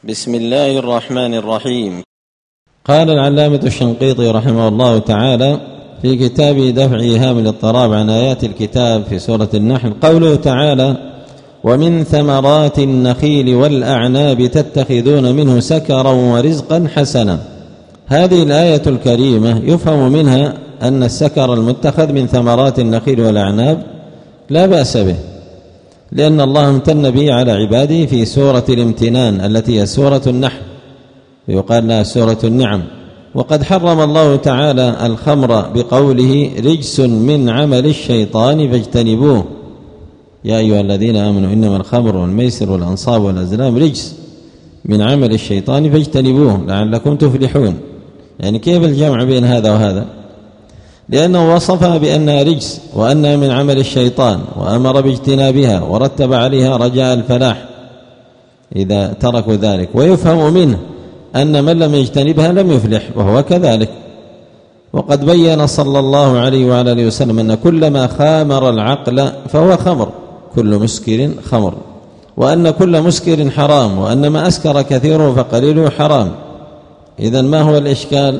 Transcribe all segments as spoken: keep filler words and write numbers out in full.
بسم الله الرحمن الرحيم. قال العلامة الشنقيطي رحمه الله تعالى في كتاب دفع إيهام الاضطراب عن آيات الكتاب في سورة النحل قوله تعالى: ومن ثمرات النخيل والأعناب تتخذون منه سكرا ورزقا حسنا. هذه الآية الكريمة يفهم منها أن السكر المتخذ من ثمرات النخيل والأعناب لا بأس به، لأن الله امتن به على عباده في سورة الامتنان التي هي سورة النحل، يقال لها سورة النعم. وقد حرم الله تعالى الخمر بقوله: رجس من عمل الشيطان فاجتنبوه يا أيها الذين آمنوا إنما الخمر والميسر والأنصاب والأزلام رجس من عمل الشيطان فاجتنبوه لعلكم تفلحون. يعني كيف الجمع بين هذا وهذا؟ لأنه وصفها بأنها رجس وأنها من عمل الشيطان وأمر باجتنابها ورتب عليها رجاء الفلاح إذا تركوا ذلك. ويفهم منه أن من لم يجتنبها لم يفلح، وهو كذلك. وقد بين صلى الله عليه وعلى آله وسلم أن كل ما خامر العقل فهو خمر، كل مسكر خمر، وأن كل مسكر حرام، وأن ما أسكر كثيره فقليله حرام. إذن ما هو الإشكال؟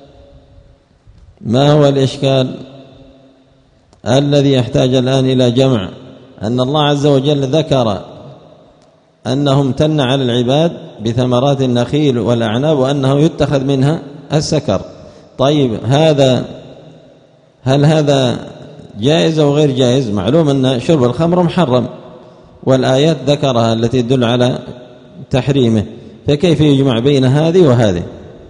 ما هو الإشكال الذي يحتاج الآن إلى جمع؟ أن الله عز وجل ذكر أنه امتن على العباد بثمرات النخيل والأعناب وأنه يتخذ منها السكر. طيب هذا هل هذا جائز أو غير جائز؟ معلوم أن شرب الخمر محرم، والآيات ذكرها التي تدل على تحريمه، فكيف يجمع بين هذه وهذه؟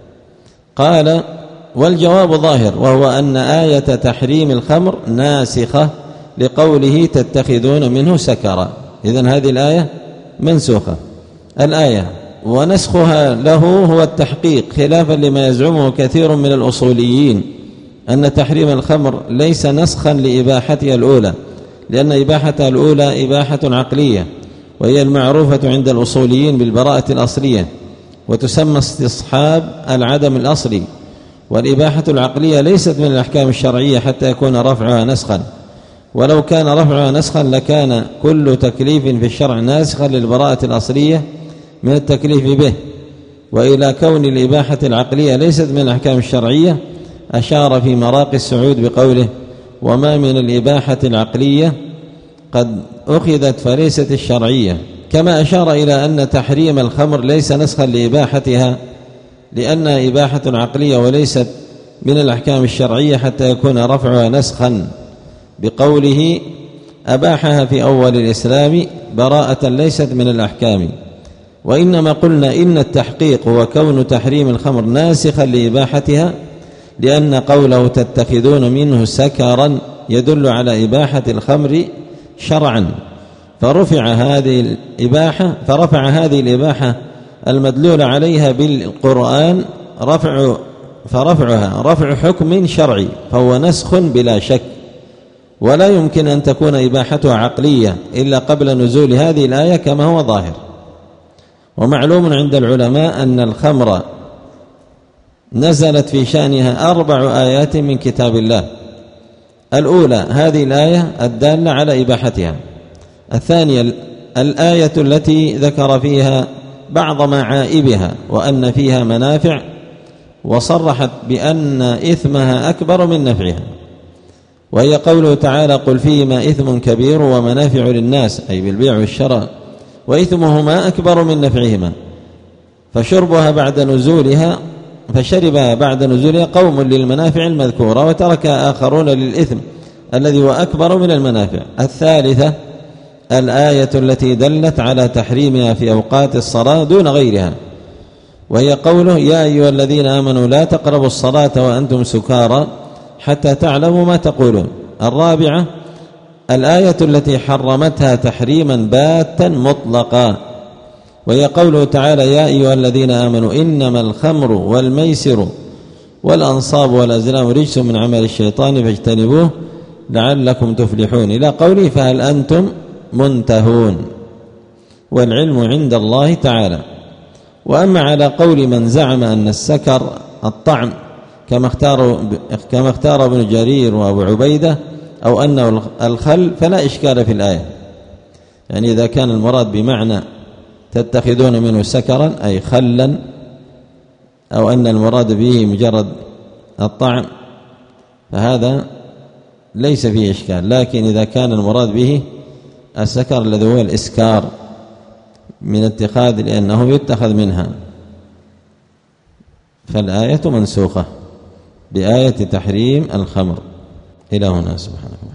قال: والجواب ظاهر، وهو أن آية تحريم الخمر ناسخة لقوله تتخذون منه سكرا. إذن هذه الآية منسوخة الآية، ونسخها له هو التحقيق، خلافا لما يزعمه كثير من الأصوليين أن تحريم الخمر ليس نسخا لإباحتها الأولى، لأن إباحتها الأولى إباحة عقلية، وهي المعروفة عند الأصوليين بالبراءة الأصلية، وتسمى استصحاب العدم الأصلي. والإباحة العقلية ليست من الأحكام الشرعية حتى يكون رفعها نسخا، ولو كان رفعها نسخا لكان كل تكليف في الشرع ناسخا للبراءة الأصلية من التكليف به. وإلى كون الإباحة العقلية ليست من الأحكام الشرعية أشار في مراقي السعود بقوله: وما من الإباحة العقلية قد أخذت فليست الشرعية. كما أشار إلى أن تحريم الخمر ليس نسخا لإباحتها، لأنها إباحة عقلية وليست من الأحكام الشرعية حتى يكون رفعها نسخا بقوله: أباحها في أول الإسلام براءة ليست من الأحكام. وإنما قلنا إن التحقيق هو كون تحريم الخمر ناسخا لإباحتها، لأن قوله تتخذون منه سكرا يدل على إباحة الخمر شرعا، فرفع هذه الإباحة فرفع هذه الإباحة المدلول عليها بالقرآن رفع فرفعها رفع حكم شرعي، فهو نسخ بلا شك، ولا يمكن أن تكون إباحتها عقلية إلا قبل نزول هذه الآية كما هو ظاهر. ومعلوم عند العلماء أن الخمر نزلت في شأنها أربع آيات من كتاب الله: الأولى هذه الآية الدالة على إباحتها، الثانية الآية التي ذكر فيها بعض معائبها وأن فيها منافع وصرحت بأن إثمها أكبر من نفعها، وهي قوله تعالى: قل فيهما إثم كبير ومنافع للناس، أي بالبيع والشراء، وإثمهما أكبر من نفعهما. فشربها بعد نزولها فشربها بعد نزولها قوم للمنافع المذكورة، وتركها آخرون للإثم الذي هو أكبر من المنافع. الثالثة الآية التي دلت على تحريمها في أوقات الصلاة دون غيرها، وهي قوله: يا أيها الذين آمنوا لا تقربوا الصلاة وأنتم سكارى حتى تعلموا ما تقولون. الرابعة الآية التي حرمتها تحريما باتا مطلقا، وهي قوله تعالى: يا أيها الذين آمنوا إنما الخمر والميسر والأنصاب والأزلام رجس من عمل الشيطان فاجتنبوه لعلكم تفلحون، إلى قوله: فهل أنتم منتهون. والعلم عند الله تعالى. وأما على قول من زعم أن السكر الطعم كما اختار كما اختار ابن جرير وابو عبيدة أو أنه الخل فلا إشكال في الآية، يعني إذا كان المراد بمعنى تتخذون منه سكرا أي خلا، أو أن المراد به مجرد الطعم، فهذا ليس فيه إشكال. لكن إذا كان المراد به السكر الذي هو الإسكار من اتخاذ، لأنه يتخذ منها، فالآية منسوخة بآية تحريم الخمر. إلى هنا سبحانه.